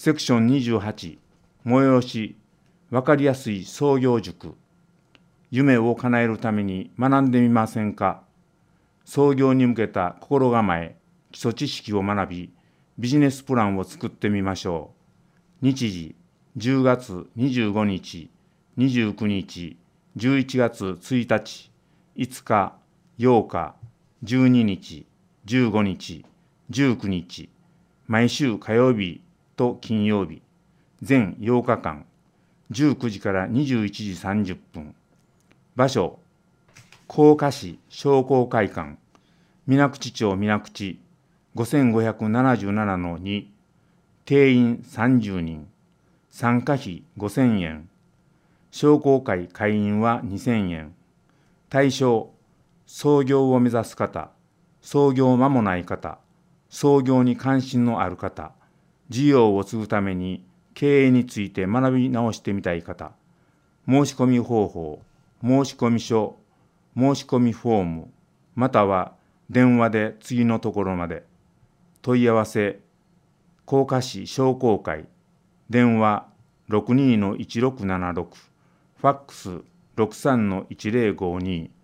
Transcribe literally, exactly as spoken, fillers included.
セクションにじゅうはち、催し、わかりやすい創業塾。夢を叶えるために学んでみませんか。創業に向けた心構え、基礎知識を学び、ビジネスプランを作ってみましょう。日時、じゅうがつにじゅうごにち、にじゅうくにち、じゅういちがつついたち、いつか、ようか、じゅうににち、じゅうごにち、じゅうくにち、毎週火曜日と金曜日、全ようかかん、じゅうくじからにじゅういちじさんじゅっぷん。場所、甲賀市商工会館、水口町水口ごせんごひゃくななじゅうななのに、定員さんじゅうにん、参加費ごせんえん、商工会会員はにせんえん、対象、創業を目指す方、創業間もない方、創業に関心のある方、事業を継ぐために経営について学び直してみたい方、申し込み方法、申し込み書、申し込みフォーム、または電話で次のところまで。問い合わせ、甲賀市商工会、電話 ろくにーのいちろくななろく、ファックス ろくさんのいちぜろごに